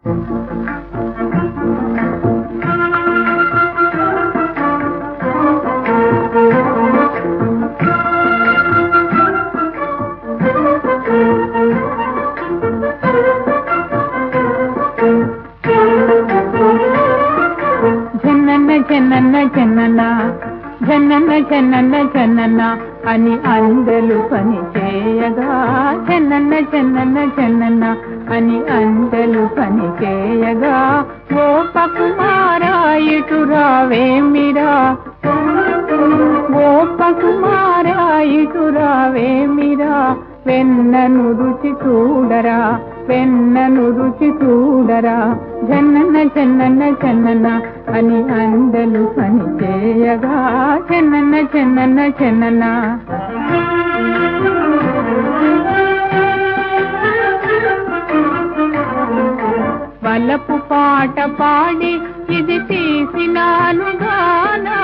చెన్నన్న చెన్నన్న చెన్నన్న చెన్నన్న చెన్నన్న అని అందలు పని చేయగా చెన్నన్న చెన్నన్న చెన్నన్న అని అందలు పని చేయగా ఓ పకుమారా ఇటు రావేమిరా ఓ పకుమారా ఇటు రావేమిరా వెన్నను రుచి చూడరా వెన్నను రుచి చూడరా చెన్నన్న చెన్నన్న చెన్నన్న అని అందలు పని చేయగా చెన్నన్న చెన్నన్న చెన్నన్న వలపు పాట పాడి ఇది తీసినాను గానా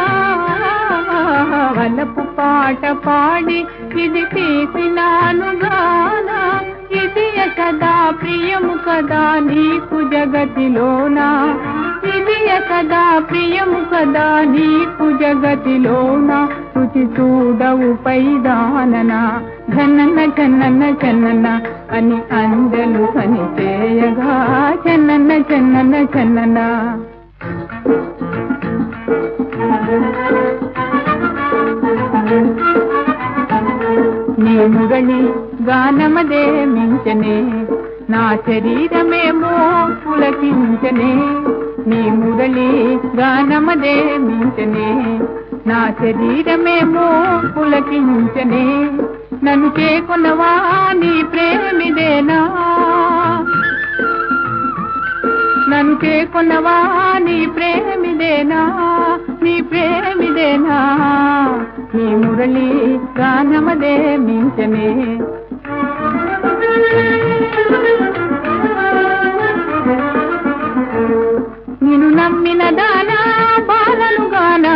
వలపు పాట పాడి ఇది తీసినాను గానా ఇది కదా ప్రియము కదా నీకు జగతిలోనా ఇది కదా ప్రియము కదా నీకు జగతిలోనా రుచి చూడవు పైదాననా చెన్నన్న చెన్నన్న చెన్నన్న అని అందలు పని చేయగా చెన్నన్న చెన్నన్న చెన్నన్న నీ మురళి గానమదే మించనే నా శరీరమేమో పులకించనే నీ మురళి గానమదే మించనే నా శరీరమేమో పులకించనే నన్ను చేకొనవా నీ ప్రేమిదేనా నన్ను చేకొనవా నీ ప్రేమిదేనా నీ ప్రేమిదేనా నీ మురళి గానమదే మించనే నిన్ను నమ్మిన దానా బాలను గానా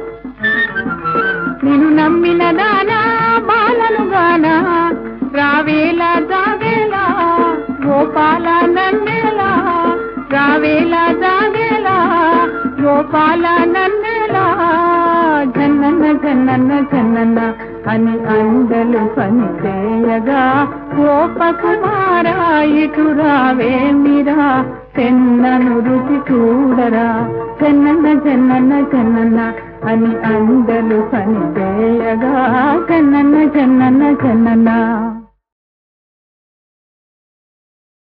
నిన్ను నమ్మిన దానా బాలను గానా రావేలా జాగేలా గోపాల నన్నేలా రావేలా జాగేలా గోపాల నన్నేలా చెన్నన్న చెన్నన్న చెన్నన్న అని అందలు పని చేయగా గోపకుమారా ఇటు రావేమిరా చెన్నను రుచి చూడరా చెన్నన్న చెన్నన్న చెన్నన్న అని అందలు పని చేయగా చెన్నన్న చెన్నన్న చెన్నన్న